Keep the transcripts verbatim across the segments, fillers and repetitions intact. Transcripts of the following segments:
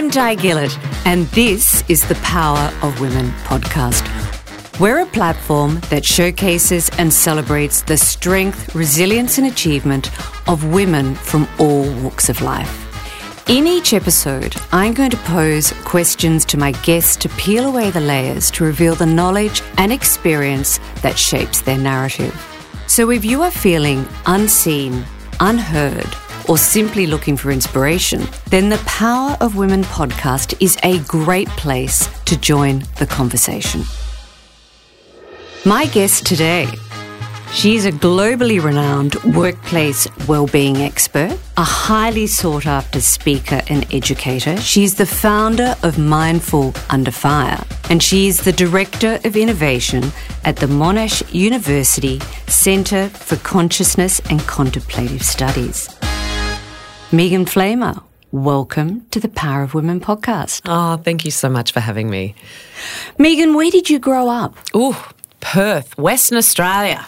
I'm Di Gillett, and this is the Power of Women podcast. We're a platform that showcases and celebrates the strength, resilience and achievement of women from all walks of life. In each episode, I'm going to pose questions to my guests to peel away the layers to reveal the knowledge and experience that shapes their narrative. So if you are feeling unseen, unheard, or simply looking for inspiration, then the Power of Women podcast is a great place to join the conversation. My guest today, she's a globally renowned workplace wellbeing expert, a highly sought-after speaker and educator. She's the founder of Mindful Under Fire, and she's the Director of Innovation at the Monash University Centre for Consciousness and Contemplative Studies. Megan Flamer, welcome to the Power of Women podcast. Oh, thank you so much for having me. Megan, where did you grow up? Ooh, Perth, Western Australia.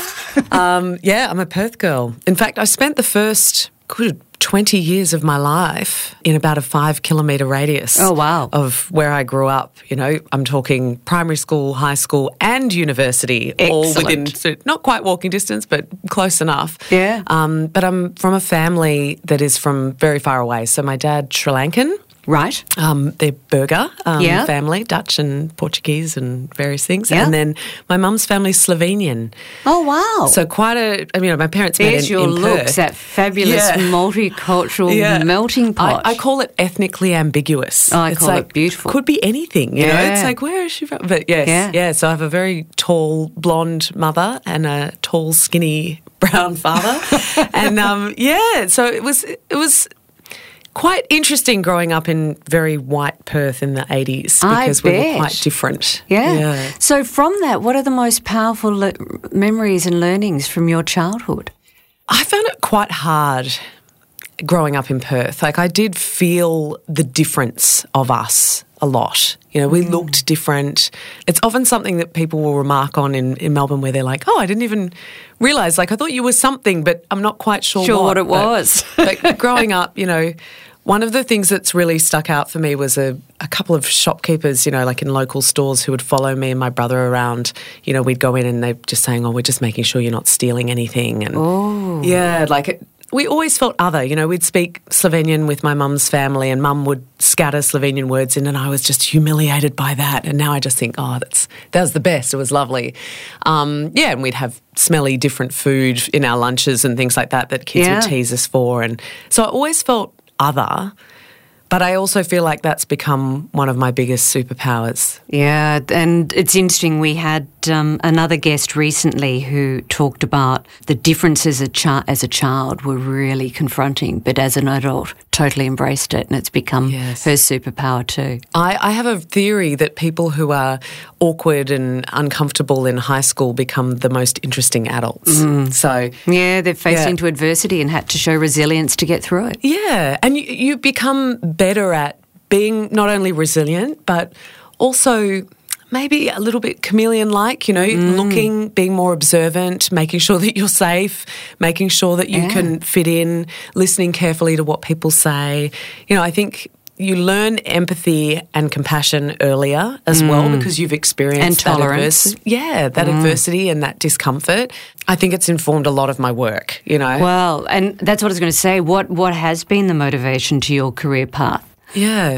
um, yeah, I'm a Perth girl. In fact, I spent the first good twenty years of my life in about a five kilometre radius oh, wow. of where I grew up. You know, I'm talking primary school, high school and university, Excellent. all within, so not quite walking distance, but close enough. Yeah. Um, but I'm from a family that is from very far away. So my dad, Sri Lankan. Right. Um, they're Burger um, yeah. family, Dutch and Portuguese and various things. Yeah. And then my mum's family's Slovenian. Oh, wow. So quite a, I mean, my parents met in, There's your in looks, Perth. that fabulous Yeah. multicultural Yeah. melting pot. I, I call it ethnically ambiguous. Oh, I it's call like, it beautiful. Could be anything, you Yeah. know? It's like, where is she from? But yes, Yeah. yeah. So I have a very tall, blonde mother and a tall, skinny, brown father. and um, yeah, so it was, it was... quite interesting growing up in very white Perth in the eighties because I we bet. were quite different. Yeah. yeah. So from that, what are the most powerful le- memories and learnings from your childhood? I found it quite hard growing up in Perth. Like I did feel the difference of us a lot. You know, we mm. looked different. It's often something that people will remark on in, in Melbourne where they're like, oh, I didn't even realise, like I thought you were something, but I'm not quite sure, Sure what, what it but, was. But growing up, you know, one of the things that's really stuck out for me was a, a couple of shopkeepers, you know, like in local stores who would follow me and my brother around. You know, we'd go in and they're just saying, oh, we're just making sure you're not stealing anything. And oh. yeah, like it, we always felt other. You know, we'd speak Slovenian with my mum's family and mum would scatter Slovenian words in and I was just humiliated by that. And now I just think, oh, that's that was the best. It was lovely. Um, yeah, and we'd have smelly different food in our lunches and things like that that kids yeah. would tease us for. And so I always felt other, but I also feel like that's become one of my biggest superpowers. Yeah, and it's interesting. We had um, another guest recently who talked about the differences a chi- as a child were really confronting, but as an adult, totally embraced it, and it's become yes. her superpower too. I, I have a theory that people who are awkward and uncomfortable in high school become the most interesting adults. Mm. So yeah, they've faced yeah. into adversity and had to show resilience to get through it. Yeah, and you, you become better at being not only resilient, but also maybe a little bit chameleon-like, you know, mm. looking, being more observant, making sure that you're safe, making sure that you yeah. can fit in, listening carefully to what people say. You know, I think you learn empathy and compassion earlier as mm. well because you've experienced and that tolerance. adversity. Yeah, that mm. adversity and that discomfort. I think it's informed a lot of my work, you know. Well, and that's what I was going to say. What what has been the motivation to your career path? Yeah.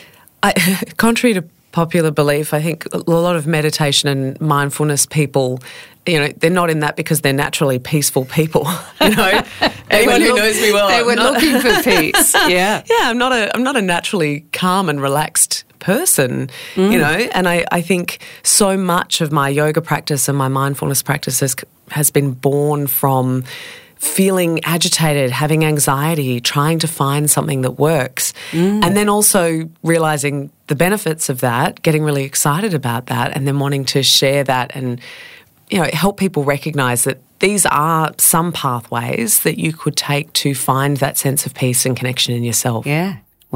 I, contrary to popular belief, I think a lot of meditation and mindfulness people, you know, they're not in that because they're naturally peaceful people. You know, anyone who look, knows me well, they I'm were not, looking for peace. Yeah, yeah. I'm not a I'm not a naturally calm and relaxed person. Mm. You know, and I, I think so much of my yoga practice and my mindfulness practice has, has been born from feeling agitated, having anxiety, trying to find something that works. Mm. And then also realising the benefits of that, getting really excited about that, and then wanting to share that and, you know, help people recognise that these are some pathways that you could take to find that sense of peace and connection in yourself. Yeah. Wow.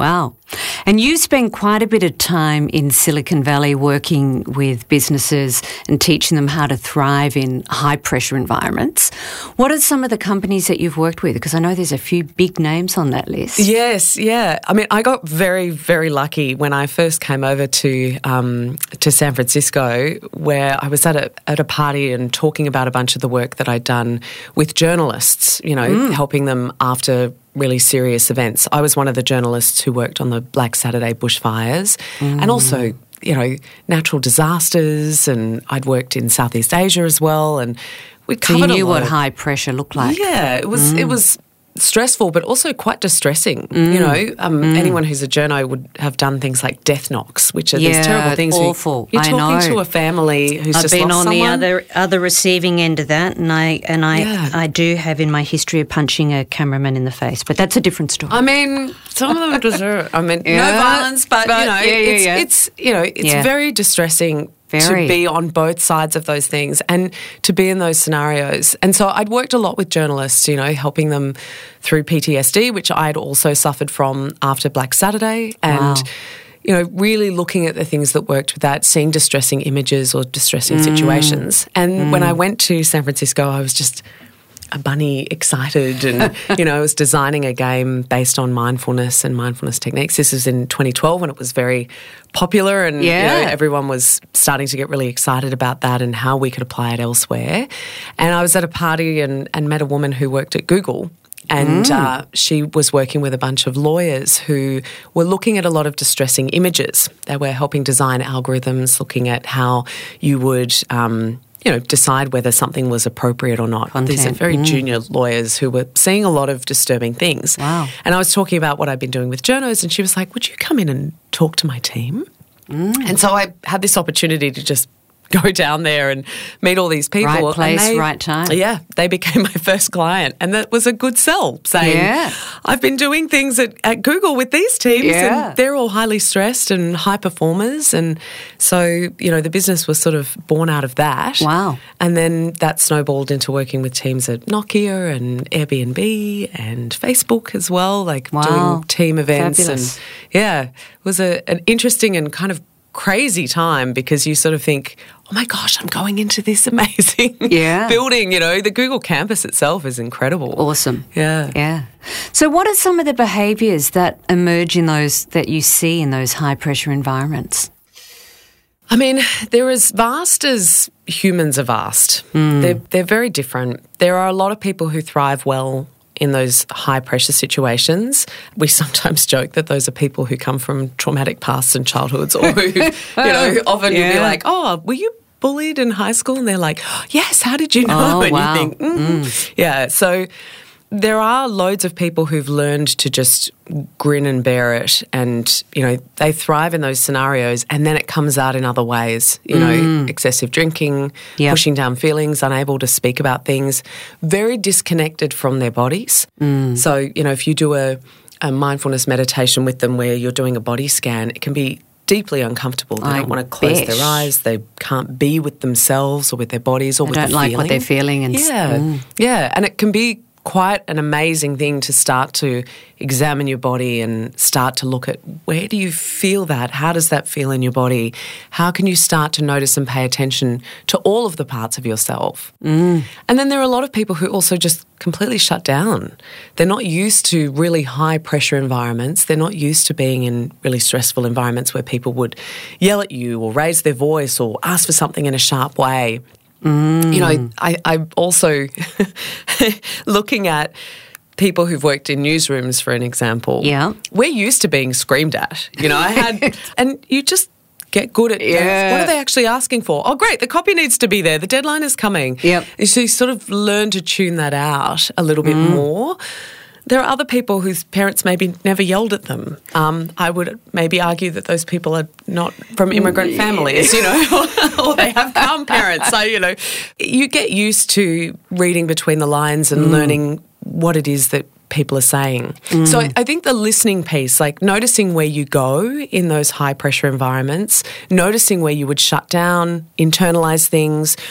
And you spend quite a bit of time in Silicon Valley working with businesses and teaching them how to thrive in high-pressure environments. What are some of the companies that you've worked with? Because I know there's a few big names on that list. Yes, yeah. I mean, I got very, very lucky when I first came over to um, to San Francisco, where I was at a at a party and talking about a bunch of the work that I'd done with journalists, you know, mm. helping them after really serious events. I was one of the journalists who worked on the Black Saturday bushfires mm. and also, you know, natural disasters, and I'd worked in Southeast Asia as well, and we covered so you knew a lot what of, high pressure looked like. Yeah, it was mm. it was stressful, but also quite distressing. Mm. You know, um, mm. anyone who's a journo would have done things like death knocks, which are yeah, these terrible things. Awful. You're I talking know. to a family who's I've just been lost on someone. the other other receiving end of that, and I and I Yeah. I do have in my history of punching a cameraman in the face, but that's a different story. I mean, some of them deserve. I mean, Yeah, no violence, but, but you know, yeah, yeah, it's, yeah. it's you know, it's Yeah. very distressing Very. to be on both sides of those things and to be in those scenarios. And so I'd worked a lot with journalists, you know, helping them through P T S D, which I'd also suffered from after Black Saturday, and Wow. you know, really looking at the things that worked with that, seeing distressing images or distressing Mm. situations. And when I went to San Francisco, I was just a bunny excited, and you know, I was designing a game based on mindfulness and mindfulness techniques. This was in twenty twelve when it was very popular, and Yeah. you know, everyone was starting to get really excited about that and how we could apply it elsewhere. And I was at a party and, and met a woman who worked at Google. And Mm. uh, she was working with a bunch of lawyers who were looking at a lot of distressing images. They were helping design algorithms, looking at how you would um, you know, decide whether something was appropriate or not. Content. These are very Mm. junior lawyers who were seeing a lot of disturbing things. Wow. And I was talking about what I'd been doing with journos, and she was like, would you come in and talk to my team? Mm. And so I had this opportunity to just go down there and meet all these people. Right and place, they- right time. Yeah, they became my first client, and that was a good sell, saying, Yeah. I've been doing things at, at Google with these teams, Yeah. and they're all highly stressed and high performers. And so, you know, the business was sort of born out of that. Wow. And then that snowballed into working with teams at Nokia and Airbnb and Facebook as well, like Wow. doing team events. Fabulous. And yeah, it was a, an interesting and kind of crazy time, because you sort of think, oh my gosh, I'm going into this amazing Yeah. building. You know, the Google campus itself is incredible. Awesome. Yeah. Yeah. So what are some of the behaviours that emerge in those, that you see in those high pressure environments? I mean, they're as vast as humans are vast. Hmm. They're, they're very different. There are a lot of people who thrive well in those high pressure situations. We sometimes joke that those are people who come from traumatic pasts and childhoods, or who, you know, often you'll be Yeah. like, oh, were you bullied in high school? And they're like, oh, yes, how did you know? Oh, and wow. you think, mm. Yeah, so there are loads of people who've learned to just grin and bear it, and, you know, they thrive in those scenarios, and then it comes out in other ways, you know, excessive drinking, Yep. pushing down feelings, unable to speak about things, very disconnected from their bodies. So, you know, if you do a, a mindfulness meditation with them where you're doing a body scan, it can be deeply uncomfortable. They I don't want to close bet. their eyes. They can't be with themselves or with their bodies or They with don't the like feeling. what they're feeling and s- yeah, Mm. yeah, and it can be quite an amazing thing to start to examine your body and start to look at, where do you feel that? How does that feel in your body? How can you start to notice and pay attention to all of the parts of yourself? Mm. And then there are a lot of people who also just completely shut down. They're not used to really high pressure environments. They're not used to being in really stressful environments where people would yell at you or raise their voice or ask for something in a sharp way. Mm. You know, I, I'm also looking at people who've worked in newsrooms, for an example. Yeah. We're used to being screamed at. You know, I had, and you just get good at Yeah. what are they actually asking for? Oh, great, the copy needs to be there. The deadline is coming. Yep. So you sort of learn to tune that out a little bit more. There are other people whose parents maybe never yelled at them. Um, I would maybe argue that those people are not from immigrant families, you know, or they have calm parents. So, you know, you get used to reading between the lines and learning what it is that people are saying. So I, I think the listening piece, like noticing where you go in those high pressure environments, noticing where you would shut down, internalize things,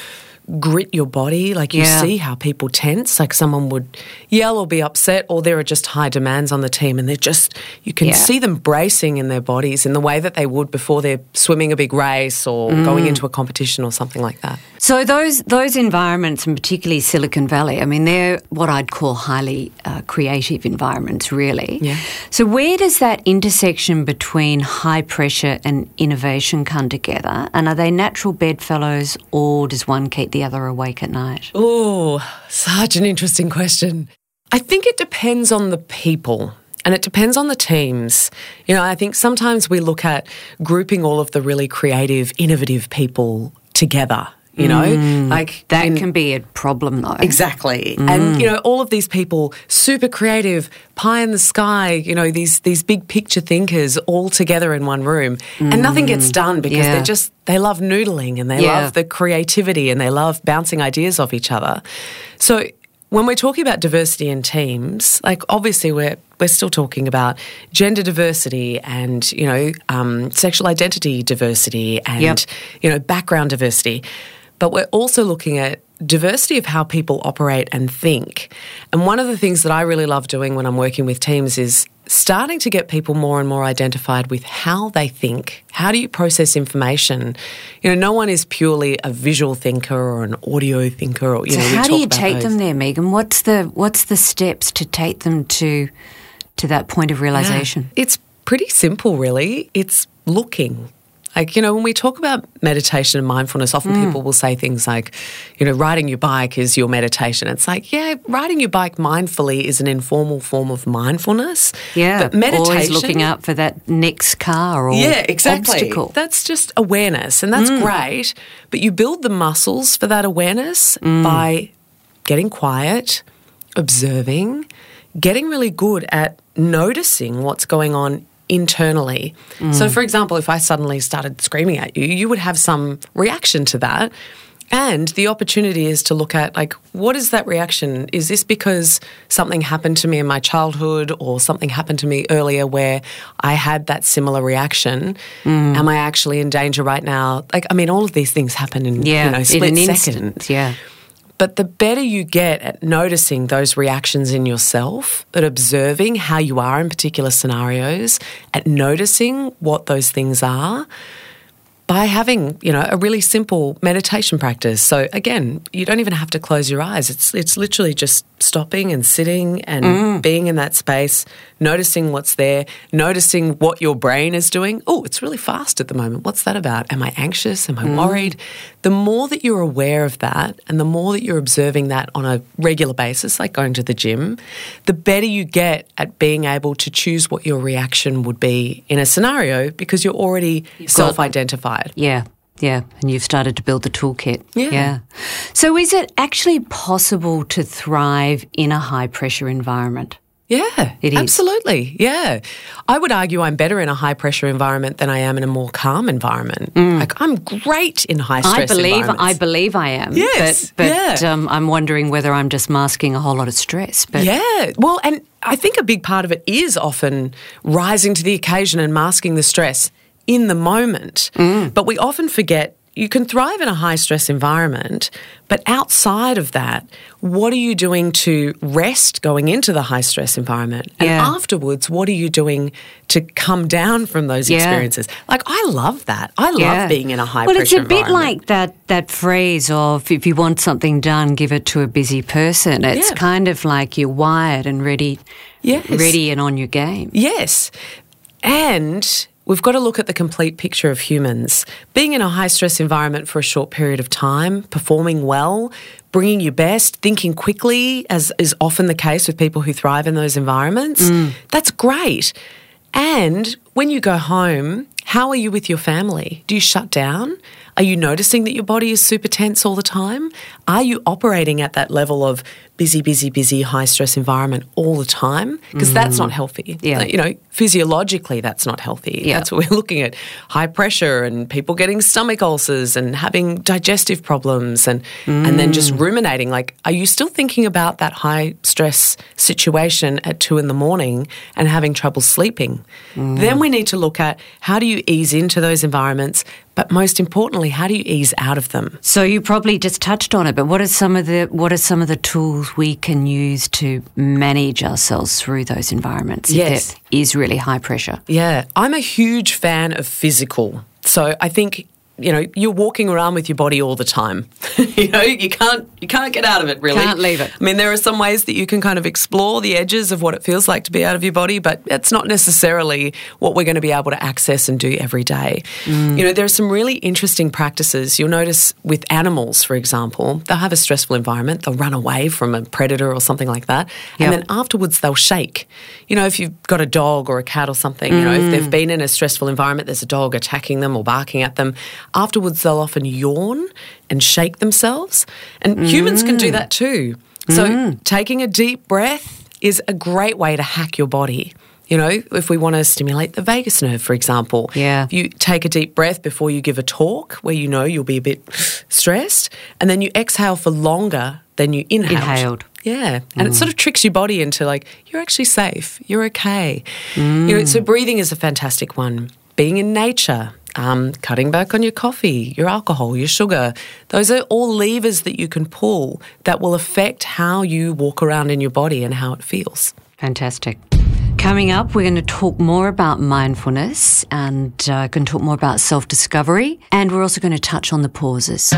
grit your body. Like you Yeah. see how people tense, like someone would yell or be upset, or there are just high demands on the team and they're just, you can Yeah. see them bracing in their bodies in the way that they would before they're swimming a big race or going into a competition or something like that. So those those environments, and particularly Silicon Valley, I mean, they're what I'd call highly uh, creative environments, really. Yeah. So where does that intersection between high pressure and innovation come together? And are they natural bedfellows, or does one keep the other awake at night? Oh, such an interesting question. I think it depends on the people. And it depends on the teams. You know, I think sometimes we look at grouping all of the really creative, innovative people together, you know? Mm, like that in, can be a problem, though. Exactly. Mm. And, you know, all of these people, super creative, pie in the sky, you know, these these big picture thinkers all together in one room. Mm. And nothing gets done because yeah. they're just, they love noodling and they Yeah. love the creativity and they love bouncing ideas off each other. So when we're talking about diversity in teams, like obviously we're we're still talking about gender diversity and, you know, um, sexual identity diversity and, Yep. you know, background diversity. But we're also looking at diversity of how people operate and think. And one of the things that I really love doing when I'm working with teams is starting to get people more and more identified with how they think. How do you process information? You know, no one is purely a visual thinker or an audio thinker. Or, you So know, we how do talk you about take those. them there, Megan? What's the what's the steps to take them to to that point of realisation? Yeah. It's pretty simple, really. It's looking. Like, you know, when we talk about meditation and mindfulness, often Mm. people will say things like, you know, riding your bike is your meditation. It's like, yeah, riding your bike mindfully is an informal form of mindfulness. Yeah, But meditation, always looking out for that next car or yeah, exactly. obstacle. That's just awareness, and that's Mm. great. But you build the muscles for that awareness Mm. by getting quiet, observing, getting really good at noticing what's going on internally. Mm. So, for example, if I suddenly started screaming at you, you would have some reaction to that. And the opportunity is to look at, like, what is that reaction? Is this because something happened to me in my childhood or something happened to me earlier where I had that similar reaction? Mm. Am I actually in danger right now? Like, I mean, all of these things happen in, yeah, you know, split in an second. instant. Yeah. But the better you get at noticing those reactions in yourself, at observing how you are in particular scenarios, at noticing what those things are, by having, you know, a really simple meditation practice. So again, you don't even have to close your eyes. It's it's literally just stopping and sitting and mm. being in that space, noticing what's there, noticing what your brain is doing. Oh, it's really fast at the moment. What's that about? Am I anxious? Am I mm. worried? The more that you're aware of that and the more that you're observing that on a regular basis, like going to the gym, the better you get at being able to choose what your reaction would be in a scenario because you're already self-identified. Yeah. Yeah, and you've started to build the toolkit. Yeah. yeah. So is it actually possible to thrive in a high-pressure environment? Yeah, It is. absolutely. Yeah. I would argue I'm better in a high-pressure environment than I am in a more calm environment. Mm. Like, I'm great in high-stress I believe, environments. I believe I am. Yes, But, but yeah. um, I'm wondering whether I'm just masking a whole lot of stress. But Yeah. Well, and I think a big part of it is often rising to the occasion and masking the stress in the moment. Mm. But we often forget you can thrive in a high-stress environment, but outside of that, what are you doing to rest going into the high-stress environment? And Yeah. afterwards, what are you doing to come down from those Yeah. experiences? Like, I love that. I love Yeah. being in a high-pressure Well, it's a bit environment. like that, that phrase of if you want something done, give it to a busy person. It's Yeah. kind of like you're wired and ready, Yes. ready and on your game. Yes. And we've got to look at the complete picture of humans. Being in a high-stress environment for a short period of time, performing well, bringing your best, thinking quickly, as is often the case with people who thrive in those environments, mm. that's great. And when you go home, how are you with your family? Do you shut down? Are you noticing that your body is super tense all the time? Are you operating at that level of busy, busy, busy, high-stress environment all the time? Because mm. that's not healthy. Yeah. You know, physiologically that's not healthy. Yeah. That's what we're looking at. High pressure and people getting stomach ulcers and having digestive problems and, mm. and then just ruminating. Like, are you still thinking about that high-stress situation at two in the morning and having trouble sleeping? Mm. Then we need to look at how do you ease into those environments, but most importantly, how do you ease out of them? So you probably just touched on it, but what are some of the what are some of the tools we can use to manage ourselves through those environments if Yes. there is really high pressure? Yeah, I'm a huge fan of physical. So I think, you know, you're walking around with your body all the time. you know, you can't you can't get out of it, really. Can't leave it. I mean, there are some ways that you can kind of explore the edges of what it feels like to be out of your body, but it's not necessarily what we're going to be able to access and do every day. Mm. You know, there are some really interesting practices. You'll notice with animals, for example, they'll have a stressful environment. They'll run away from a predator or something like that. Yep. And then afterwards, they'll shake. You know, if you've got a dog or a cat or something, you know, if they've been in a stressful environment, there's a dog attacking them or barking at them, afterwards they'll often yawn and shake themselves. And mm. humans can do that too. So mm. taking a deep breath is a great way to hack your body. You know, if we want to stimulate the vagus nerve, for example. Yeah. If you take a deep breath before you give a talk where you know you'll be a bit stressed, and then you exhale for longer than you inhaled. Inhaled. Yeah. And mm. it sort of tricks your body into like, you're actually safe. You're okay. Mm. You know, so breathing is a fantastic one. Being in nature. Um, cutting back on your coffee, your alcohol, your sugar. Those are all levers that you can pull that will affect how you walk around in your body and how it feels. Fantastic. Coming up, we're going to talk more about mindfulness and uh, going to talk more about self-discovery, and we're also going to touch on the pauses.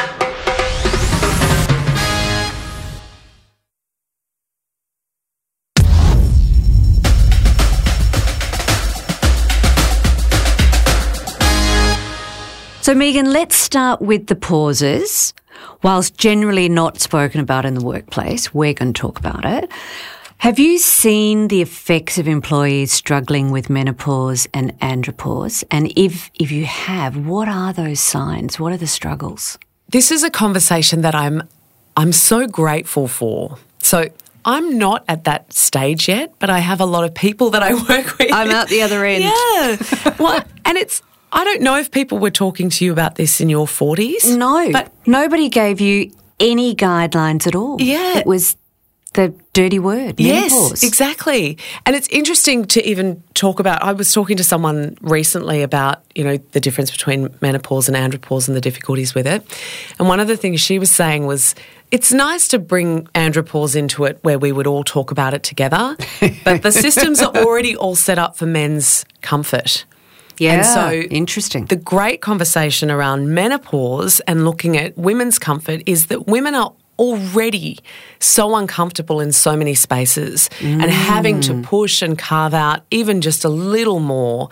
So, Megan, let's start with the pauses. Whilst generally not spoken about in the workplace, we're going to talk about it. Have you seen the effects of employees struggling with menopause and andropause? And if if you have, what are those signs? What are the struggles? This is a conversation that I'm I'm so grateful for. So I'm not at that stage yet, but I have a lot of people that I work with. I'm out the other end. Yeah. Well, and it's I don't know if people were talking to you about this in your forties. No, but nobody gave you any guidelines at all. Yeah. It was the dirty word, menopause. Yes, exactly. And it's interesting to even talk about, I was talking to someone recently about, you know, the difference between menopause and andropause and the difficulties with it. And one of the things she was saying was, it's nice to bring andropause into it where we would all talk about it together, but the systems are already all set up for men's comfort. Yeah, and so interesting. The great conversation around menopause and looking at women's comfort is that women are already so uncomfortable in so many spaces mm. and having to push and carve out even just a little more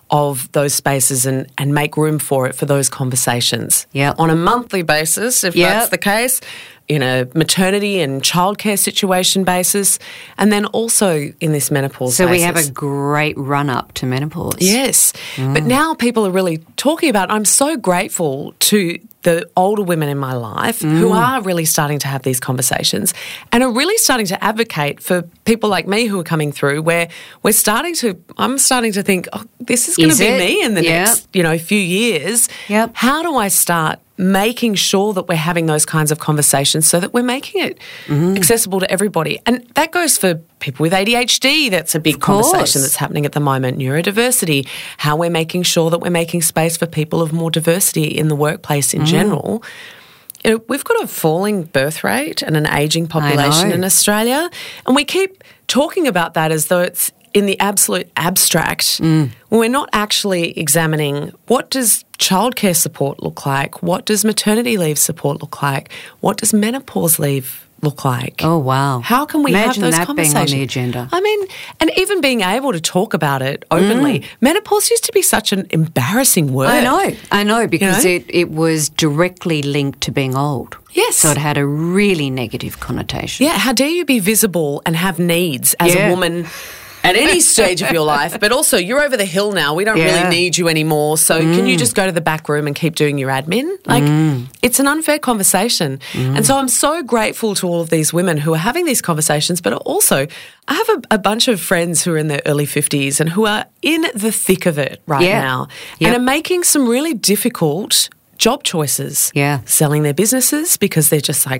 of those spaces and, and make room for it for those conversations. Yeah. On a monthly basis, if yep. that's the case, in a maternity and childcare situation basis, and then also in this menopause so basis. We have a great run-up to menopause. Yes. Mm. But now people are really talking about, I'm so grateful to the older women in my life mm. who are really starting to have these conversations and are really starting to advocate for people like me who are coming through where we're starting to, I'm starting to think, oh, this is going to be it? me in the yep. next, you know, few years. Yep. How do I start making sure that we're having those kinds of conversations so that we're making it mm. accessible to everybody? And that goes for people with A D H D. That's a big conversation that's happening at the moment. Neurodiversity, how we're making sure that we're making space for people of more diversity in the workplace in mm. general. You know, we've got a falling birth rate and an ageing population in Australia, and we keep talking about that as though it's in the absolute abstract. Mm. We're not actually examining what does childcare support look like, what does maternity leave support look like, what does menopause leave look like. Oh, wow. How can we Imagine have those that conversations? Being on the agenda. I mean, and even being able to talk about it openly. Mm. Menopause used to be such an embarrassing word. I know, I know, because you know? it, it was directly linked to being old. Yes. So it had a really negative connotation. Yeah, how dare you be visible and have needs as yeah. a woman at any stage of your life, but also you're over the hill now. We don't yeah. really need you anymore. So mm. can you just go to the back room and keep doing your admin? Like mm. it's an unfair conversation. Mm. And so I'm so grateful to all of these women who are having these conversations, but also I have a, a bunch of friends who are in their early fifties and who are in the thick of it right yeah. now yep. and are making some really difficult job choices. Yeah. Selling their businesses because they're just like, I,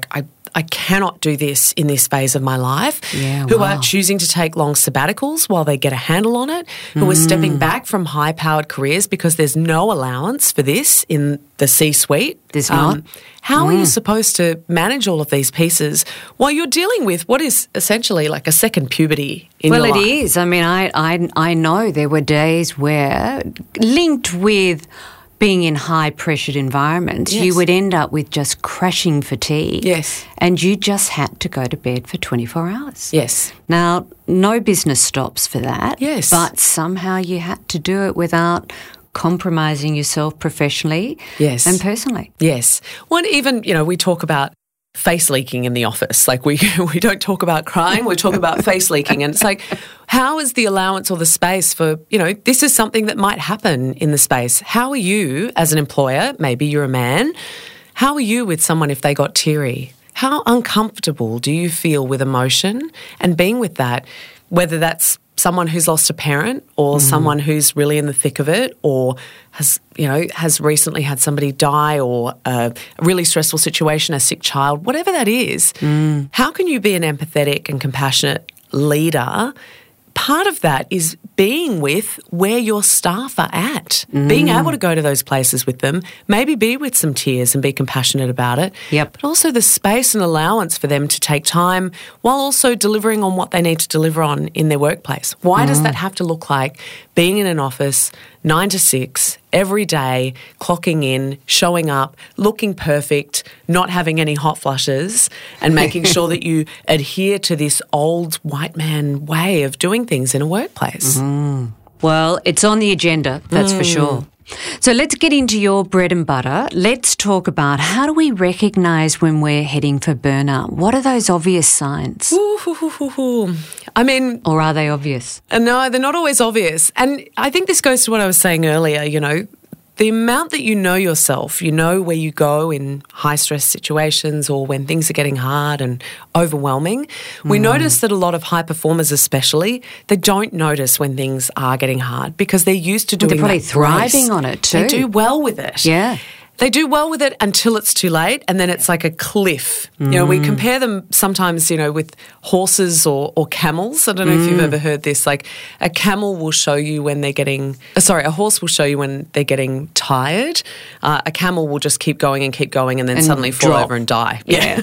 I cannot do this in this phase of my life, Yeah, who wow. are choosing to take long sabbaticals while they get a handle on it, who mm. are stepping back from high-powered careers because there's no allowance for this in the C-suite. There's not. Um, how mm. are you supposed to manage all of these pieces while you're dealing with what is essentially like a second puberty in well, your life? Well, it is. I mean, I, I, I know there were days where, linked with being in high-pressured environments, yes. you would end up with just crashing fatigue. Yes. And you just had to go to bed for twenty-four hours. Yes. Now, no business stops for that. Yes. But somehow you had to do it without compromising yourself professionally yes. and personally. Yes. Well, even, you know, we talk about face leaking in the office. Like we we don't talk about crying, we talk about face leaking. And it's like, how is the allowance or the space for, you know, this is something that might happen in the space. How are you as an employer, maybe you're a man, how are you with someone if they got teary? How uncomfortable do you feel with emotion and being with that, whether that's someone who's lost a parent or mm. someone who's really in the thick of it or has, you know, has recently had somebody die or a really stressful situation, a sick child, whatever that is, mm. how can you be an empathetic and compassionate leader? Part of that is being with where your staff are at, mm. being able to go to those places with them, maybe be with some tears and be compassionate about it, yep. but also the space and allowance for them to take time while also delivering on what they need to deliver on in their workplace. Why mm. does that have to look like being in an office nine to six every day, clocking in, showing up, looking perfect, not having any hot flushes, and making sure that you adhere to this old white man way of doing things in a workplace? Mm. Well, it's on the agenda, that's mm. for sure. So let's get into your bread and butter. Let's talk about how do we recognise when we're heading for burnout? What are those obvious signs? Ooh, hoo, hoo, hoo, hoo. I mean... Or are they obvious? Uh, no, they're not always obvious. And I think this goes to what I was saying earlier, you know, the amount that you know yourself, you know where you go in high-stress situations or when things are getting hard and overwhelming. We mm. notice that a lot of high performers especially, they don't notice when things are getting hard because they're used to doing they're probably that thriving grace. on it too. They do well with it. Yeah. They do well with it until it's too late, and then it's like a cliff. Mm. You know, we compare them sometimes, you know, with horses or, or camels. I don't know mm. if you've ever heard this. Like a camel will show you when they're getting, uh, sorry, a horse will show you when they're getting tired. Uh, a camel will just keep going and keep going and then and suddenly fall drop. over and die. Yeah.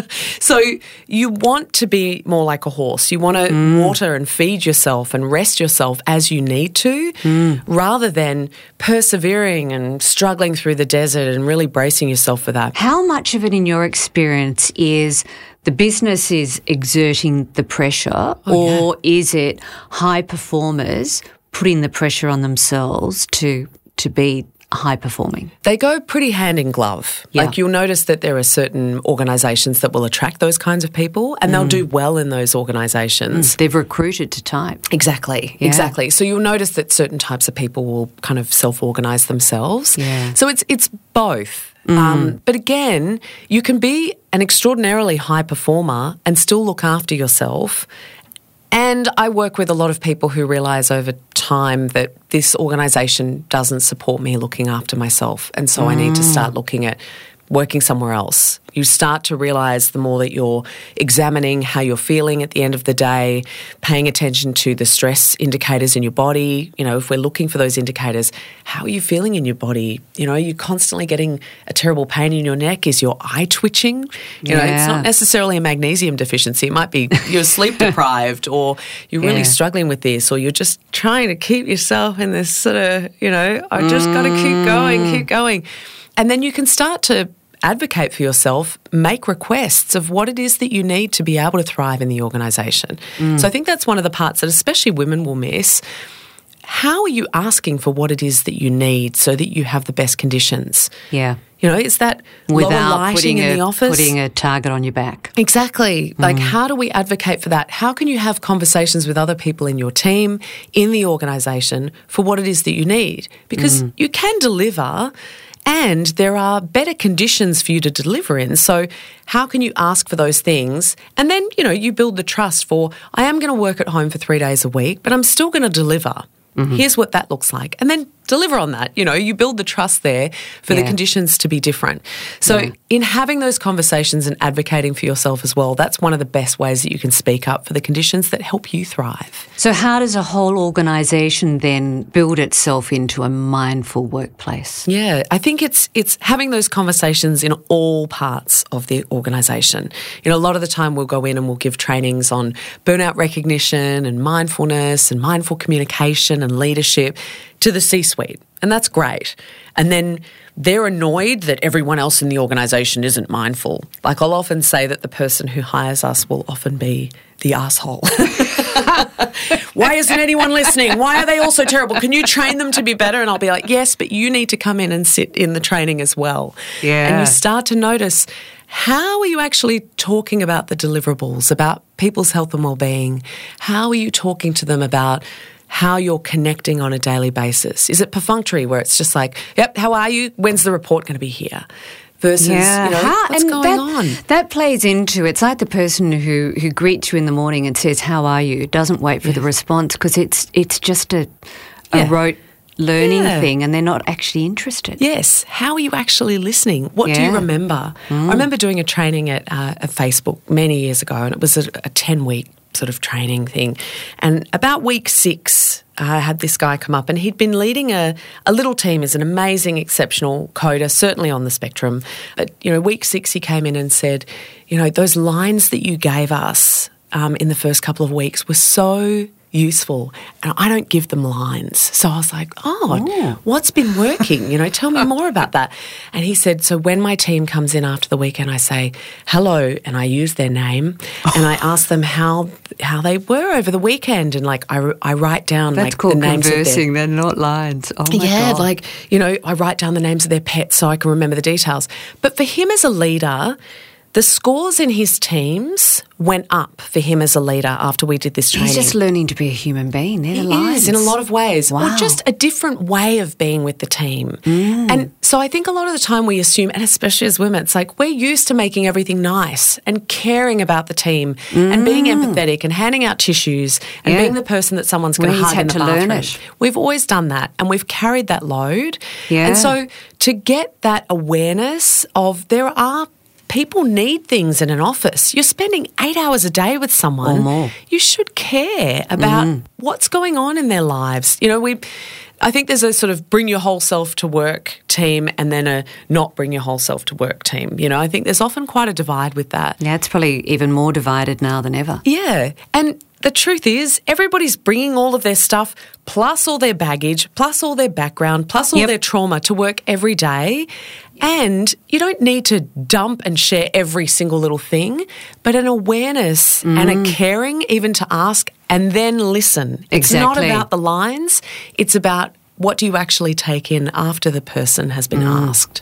So you want to be more like a horse. You want to mm. water and feed yourself and rest yourself as you need to mm. rather than persevering and struggling through the desert and really bracing yourself for that. How much of it in your experience is the business is exerting the pressure oh, or yeah. is it high performers putting the pressure on themselves to to be high performing? They go pretty hand in glove. Yeah. Like you'll notice that there are certain organisations that will attract those kinds of people and mm. they'll do well in those organisations. Mm. They've recruited to type. Exactly, yeah. exactly. So you'll notice that certain types of people will kind of self-organise themselves. Yeah. So it's it's both. Mm. Um, but again, you can be an extraordinarily high performer and still look after yourself. And I work with a lot of people who realise over time that this organisation doesn't support me looking after myself, and so mm. I need to start looking at working somewhere else. You start to realise the more that you're examining how you're feeling at the end of the day, paying attention to the stress indicators in your body. You know, if we're looking for those indicators, how are you feeling in your body? You know, are you constantly getting a terrible pain in your neck? Is your eye twitching? You yeah. know, it's not necessarily a magnesium deficiency. It might be you're sleep deprived or you're really yeah. struggling with this or you're just trying to keep yourself in this sort of, you know, I just mm. got to keep going, keep going. And then you can start to advocate for yourself, make requests of what it is that you need to be able to thrive in the organisation. Mm. So I think that's one of the parts that especially women will miss. How are you asking for what it is that you need so that you have the best conditions? Yeah. You know, is that without lower lighting in a, the office? Putting a target on your back. Exactly. Mm. Like how do we advocate for that? How can you have conversations with other people in your team, in the organisation for what it is that you need? Because mm. you can deliver and there are better conditions for you to deliver in. So how can you ask for those things? And then, you know, you build the trust for, I am going to work at home for three days a week, but I'm still going to deliver. Mm-hmm. Here's what that looks like. And then deliver on that. You know, you build the trust there for Yeah. the conditions to be different. So Yeah. in having those conversations and advocating for yourself as well, that's one of the best ways that you can speak up for the conditions that help you thrive. So how does a whole organisation then build itself into a mindful workplace? Yeah, I think it's it's having those conversations in all parts of the organisation. You know, a lot of the time we'll go in and we'll give trainings on burnout recognition and mindfulness and mindful communication and leadership to the C-suite, and that's great. And then they're annoyed that everyone else in the organisation isn't mindful. Like I'll often say that the person who hires us will often be the asshole. Why isn't anyone listening? Why are they all so terrible? Can you train them to be better? And I'll be like, yes, but you need to come in and sit in the training as well. Yeah. And you start to notice, how are you actually talking about the deliverables, about people's health and well-being? How are you talking to them about how you're connecting on a daily basis? Is it perfunctory where it's just like, yep, how are you? When's the report going to be here? Versus, Yeah. you know, How- what's and going that, on? That plays into, it's like the person who, who greets you in the morning and says, how are you? Doesn't wait for the response because it's it's just a, a Yeah. rote learning Yeah. thing and they're not actually interested. Yes. How are you actually listening? What do you Yeah. remember? I remember doing a training at, uh, at Facebook many years ago, and it was a, a ten-week sort of training thing. And about week six, I had this guy come up, and he'd been leading a, a little team as an amazing, exceptional coder, certainly on the spectrum. But, you know, week six he came in and said, you know, those lines that you gave us um, in the first couple of weeks were so useful, and I don't give them lines. So I was like, oh, Oh. what's been working? You know, tell me more about that. And he said, so when my team comes in after the weekend, I say, hello, and I use their name, and I ask them how how they were over the weekend, and like I, I write down That's like called the names conversing, of their, they're not lines. Oh my yeah, God. like, you know, I write down the names of their pets so I can remember the details. But for him as a leader, the scores in his teams went up for him as a leader after we did this training. He's just learning to be a human being. They're the He lines. is in a lot of ways. Wow. Or just a different way of being with the team. And so I think a lot of the time we assume, and especially as women, it's like we're used to making everything nice and caring about the team and being empathetic and handing out tissues and Yeah. being the person that someone's going to We've hug had in the to bathroom. learn it. We've always done that, and we've carried that load. Yeah. And so to get that awareness of there are people need things in an office. You're spending eight hours a day with someone. Or more. You should care about what's going on in their lives. You know, we, I think there's a sort of bring your whole self to work team and then a not bring your whole self to work team. You know, I think there's often quite a divide with that. Yeah, it's probably even more divided now than ever. Yeah. And the truth is, everybody's bringing all of their stuff, plus all their baggage, plus all their background, plus all Yep. their trauma to work every day. And you don't need to dump and share every single little thing, but an awareness and a caring even to ask and then listen. It's not Exactly. about the lines. It's about what do you actually take in after the person has been asked.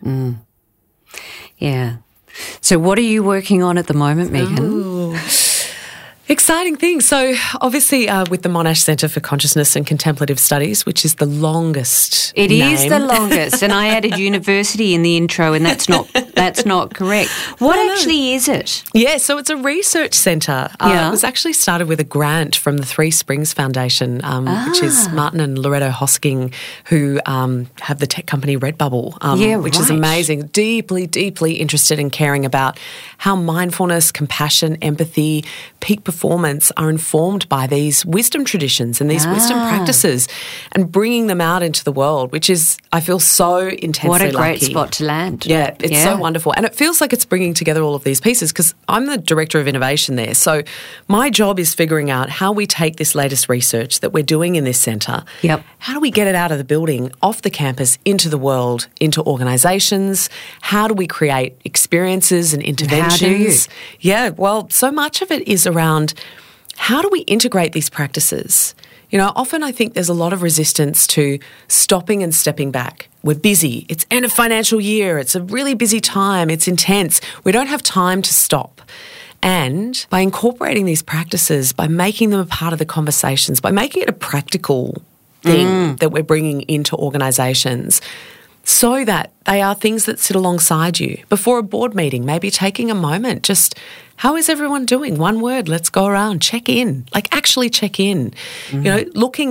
Yeah. So what are you working on at the moment, Megan? Exciting things. So obviously uh, with the Monash Centre for Consciousness and Contemplative Studies, which is the longest It is name. the longest, and I added university in the intro, and that's not that's not correct. What No, no. actually is it? Yeah, so it's a research centre. Uh, Yeah. It was actually started with a grant from the Three Springs Foundation, um, which is Martin and Loretto Hosking, who um, have the tech company Redbubble, um, Yeah, which is right. amazing. Deeply, deeply interested in caring about how mindfulness, compassion, empathy, peak performance are informed by these wisdom traditions and these wisdom Ah. practices and bringing them out into the world, which is, I feel so intensely What a great lucky. spot to land. Yeah, it's Yeah. so wonderful. And it feels like it's bringing together all of these pieces because I'm the director of innovation there. So my job is figuring out how we take this latest research that we're doing in this centre. Yep. How do we get it out of the building, off the campus, into the world, into organisations? How do we create experiences and interventions? How do you? Yeah, well, so much of it is around how do we integrate these practices? You know, often I think there's a lot of resistance to stopping and stepping back. We're busy. It's end of financial year. It's a really busy time. It's intense. We don't have time to stop. And by incorporating these practices, by making them a part of the conversations, by making it a practical thing that we're bringing into organisations, so that they are things that sit alongside you. Before a board meeting, maybe taking a moment, just how is everyone doing? One word, let's go around, check in, like actually check in. You know, looking at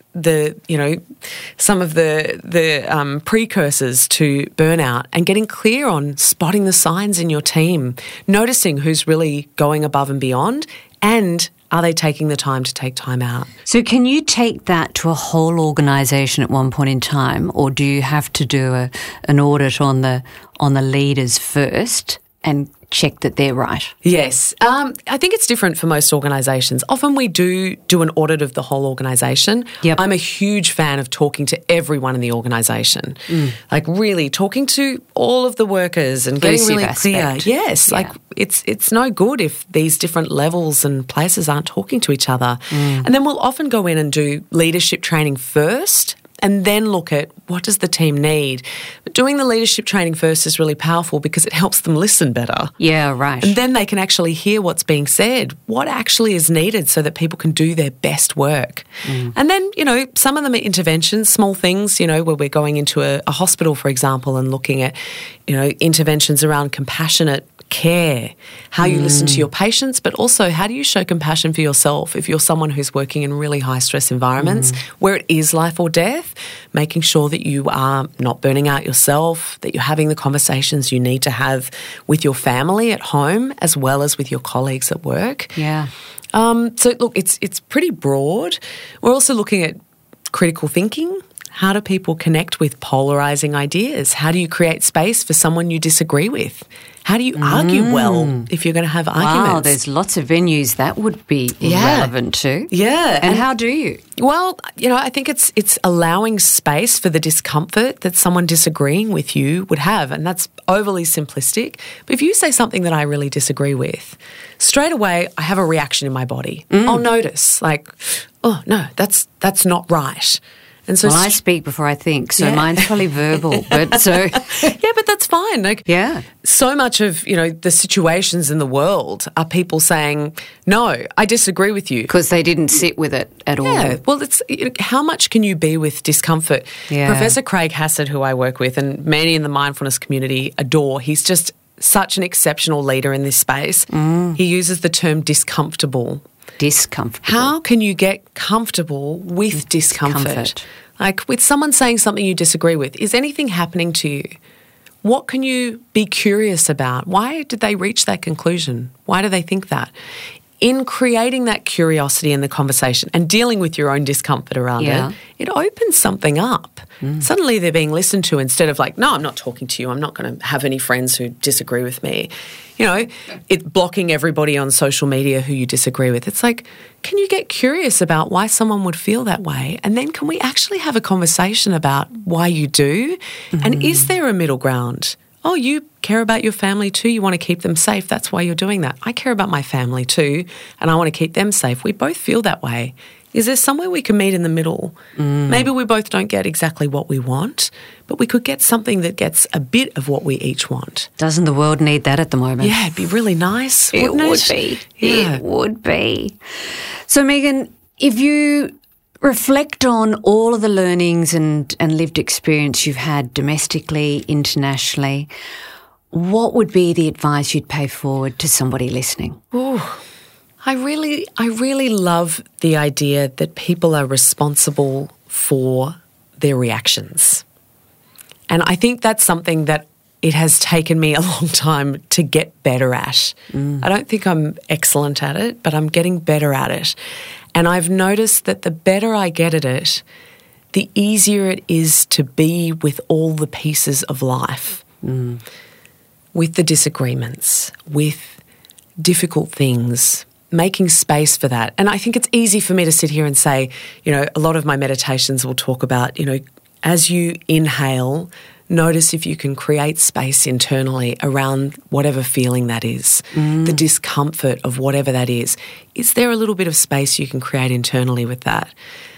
the, you know, some of the the um, precursors to burnout and getting clear on spotting the signs in your team, noticing who's really going above and beyond, and are they taking the time to take time out? So can you take that to a whole organisation at one point in time, or do you have to do a, an audit on the on the leaders first and check that they're right? Yes. Um, I think it's different for most organisations. Often we do do an audit of the whole organisation. Yep. I'm a huge fan of talking to everyone in the organisation, mm. like really talking to all of the workers and getting really aspect. clear. Yes, yeah. like it's it's no good if these different levels and places aren't talking to each other. Mm. And then we'll often go in and do leadership training first, and then look at what does the team need. But doing the leadership training first is really powerful because it helps them listen better. Yeah, right. And then they can actually hear what's being said, what actually is needed so that people can do their best work. Mm. And then, you know, some of them are interventions, small things, you know, where we're going into a, a hospital, for example, and looking at, you know, interventions around compassionate care, how you mm. listen to your patients, but also how do you show compassion for yourself if you're someone who's working in really high stress environments mm. where it is life or death, making sure that you are not burning out yourself, that you're having the conversations you need to have with your family at home as well as with your colleagues at work. Yeah. Um, so look, it's it's pretty broad. We're also looking at critical thinking. How do people connect with polarising ideas? How do you create space for someone you disagree with? How do you mm. argue well if you're going to have arguments? Wow, there's lots of venues that would be yeah. relevant to. Yeah. And, and how do you? Well, you know, I think it's it's allowing space for the discomfort that someone disagreeing with you would have, and that's overly simplistic. But if you say something that I really disagree with, straight away I have a reaction in my body. Mm. I'll notice, like, oh, no, that's that's not right. And so well, I speak before I think, so yeah. mine's probably verbal. But so yeah, but that's fine. Like, yeah, so much of you know the situations in the world are people saying, "No, I disagree with you," because they didn't sit with it at yeah. all. Yeah, well, it's you know, how much can you be with discomfort? Yeah. Professor Craig Hassett, who I work with, and many in the mindfulness community adore. He's just such an exceptional leader in this space. Mm. He uses the term discomfortable. Discomfortable. How can you get comfortable with discomfort? discomfort? Like with someone saying something you disagree with, is anything happening to you? What can you be curious about? Why did they reach that conclusion? Why do they think that? In creating that curiosity in the conversation and dealing with your own discomfort around yeah. it, it opens something up. Mm. Suddenly they're being listened to instead of like, no, I'm not talking to you. I'm not going to have any friends who disagree with me. You know, it blocking everybody on social media who you disagree with. It's like, can you get curious about why someone would feel that way? And then can we actually have a conversation about why you do? Mm. And is there a middle ground? Oh, you care about your family too. You want to keep them safe. That's why you're doing that. I care about my family too, and I want to keep them safe. We both feel that way. Is there somewhere we can meet in the middle? Mm. Maybe we both don't get exactly what we want, but we could get something that gets a bit of what we each want. Doesn't the world need that at the moment? Yeah, it'd be really nice, it wouldn't it? would be. Yeah. It would be. So, Megan, if you reflect on all of the learnings and, and lived experience you've had domestically, internationally, what would be the advice you'd pay forward to somebody listening? Ooh, I really, I really love the idea that people are responsible for their reactions. And I think that's something that it has taken me a long time to get better at. Mm. I don't think I'm excellent at it, but I'm getting better at it. And I've noticed that the better I get at it, the easier it is to be with all the pieces of life, mm. with the disagreements, with difficult things, making space for that. And I think it's easy for me to sit here and say, you know, a lot of my meditations will talk about, you know, as you inhale, notice if you can create space internally around whatever feeling that is, mm. the discomfort of whatever that is. Is there a little bit of space you can create internally with that?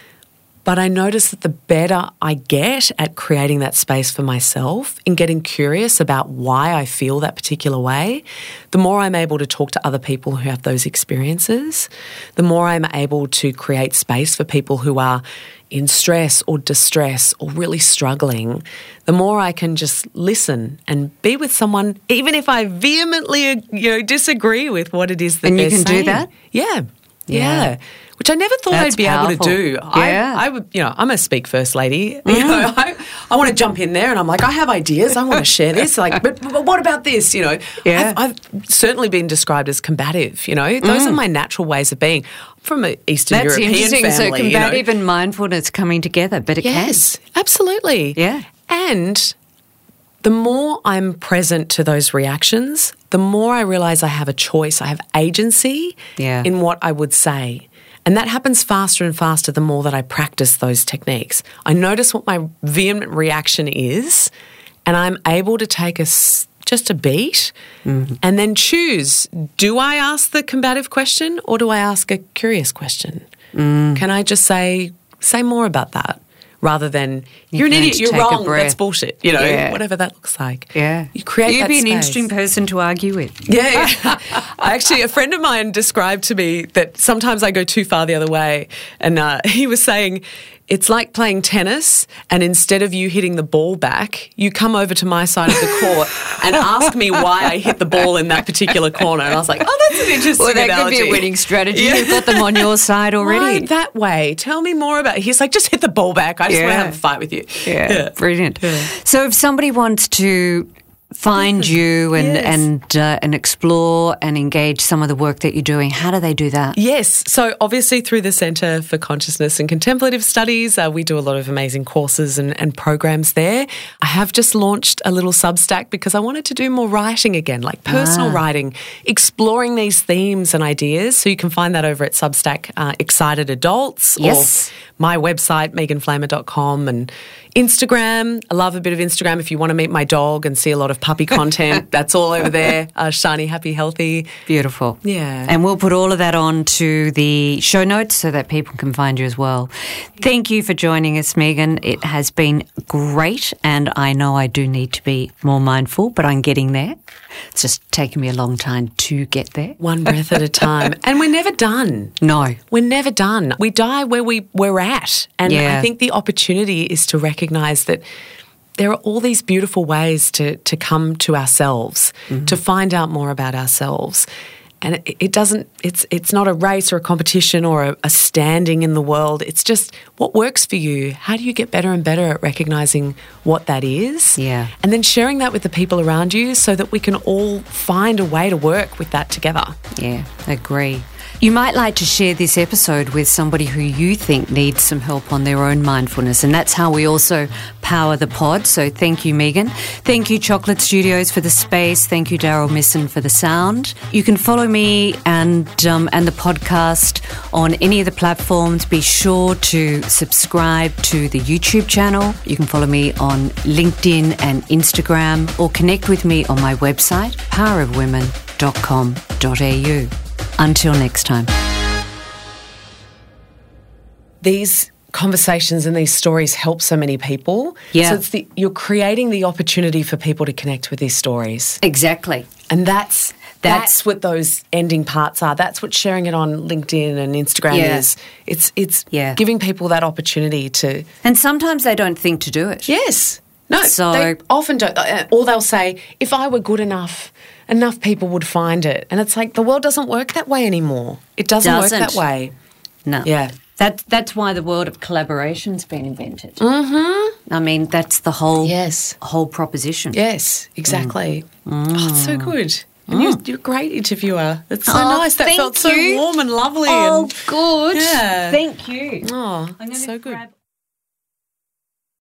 But I notice that the better I get at creating that space for myself, in getting curious about why I feel that particular way, the more I'm able to talk to other people who have those experiences, the more I'm able to create space for people who are in stress or distress or really struggling, the more I can just listen and be with someone, even if I vehemently, you know, disagree with what it is that and they're you can saying. do that? Yeah. Yeah. yeah. which I never thought That's I'd be powerful. able to do. Yeah. I, I would, you know, I'm a speak first lady. Mm. You know, I, I want to jump in there and I'm like, I have ideas. I want to share this. Like, but, but what about this? You know, Yeah. I've, I've certainly been described as combative. You know, those mm. are my natural ways of being. I'm from an Eastern That's European interesting. family. So combative you know. and mindfulness coming together, but it yes, can. absolutely. Yeah. And the more I'm present to those reactions, the more I realise I have a choice. I have agency yeah. in what I would say. And that happens faster and faster the more that I practice those techniques. I notice what my vehement reaction is, and I'm able to take a, just a beat mm-hmm. and then choose, do I ask the combative question or do I ask a curious question? Mm. Can I just say, say more about that? Rather than, you're an idiot, you're wrong, that's bullshit, you know, yeah. whatever that looks like. Yeah. You create You'd that be an space. interesting person to argue with. Yeah, yeah. Actually, a friend of mine described to me that sometimes I go too far the other way. And uh, he was saying, it's like playing tennis and instead of you hitting the ball back, you come over to my side of the court and ask me why I hit the ball in that particular corner. And I was like, oh, that's an interesting Well, that analogy. could be a winning strategy. Yeah. You've got them on your side already. Why that way? Tell me more about it. He's like, just hit the ball back. I just Yeah. want to have a fight with you. Yeah, Yeah. brilliant. Yeah. So if somebody wants to find you and Yes. and uh, and explore and engage some of the work that you're doing, how do they do that? Yes. So obviously through the Centre for Consciousness and Contemplative Studies, uh, we do a lot of amazing courses and, and programs there. I have just launched a little Substack because I wanted to do more writing again, like personal Ah. writing, exploring these themes and ideas. So you can find that over at Substack, uh, Excited Adults, Yes. or my website, megan flamer dot com, and Instagram. I love a bit of Instagram. If you want to meet my dog and see a lot of puppy content, that's all over there. Uh, Shiny, Happy, Healthy. Beautiful. Yeah. And we'll put all of that on to the show notes so that people can find you as well. Thank you for joining us, Megan. It has been great, and I know I do need to be more mindful, but I'm getting there. It's just taken me a long time to get there. One breath at a time. And we're never done. No. We're never done. We die where we, we're at. And Yeah. I think the opportunity is to recognise that there are all these beautiful ways to, to come to ourselves, mm-hmm. to find out more about ourselves. And it, it doesn't, it's it's not a race or a competition or a, a standing in the world. It's just what works for you. How do you get better and better at recognising what that is? Yeah. And then sharing that with the people around you so that we can all find a way to work with that together. Yeah, agree. You might like to share this episode with somebody who you think needs some help on their own mindfulness, and that's how we also power the pod. So thank you, Megan. Thank you, Chocolate Studios, for the space. Thank you, Daryl Misson, for the sound. You can follow me and um, and the podcast on any of the platforms. Be sure to subscribe to the YouTube channel. You can follow me on LinkedIn and Instagram, or connect with me on my website, power of women dot com dot a u. Until next time. These conversations and these stories help so many people. Yeah. So it's the, you're creating the opportunity for people to connect with these stories. Exactly. And that's that's what those ending parts are. That's what sharing it on LinkedIn and Instagram Yeah. is. It's it's Yeah. giving people that opportunity to... And sometimes they don't think to do it. Yes. No, So- they often don't. uh, Or they'll say, if I were good enough, enough people would find it. And it's like, the world doesn't work that way anymore. It doesn't, Doesn't. work that way. No. Yeah. That, that's why the world of collaboration's been invented. Mm-hmm. I mean, that's the whole, Yes. whole proposition. Yes, exactly. Mm. Oh, it's so good. And Mm. you're, you're a great interviewer. It's so Oh, nice. That thank felt so you. warm and lovely. Oh, and, good. Yeah. Thank you. Oh, I'm going so to good. grab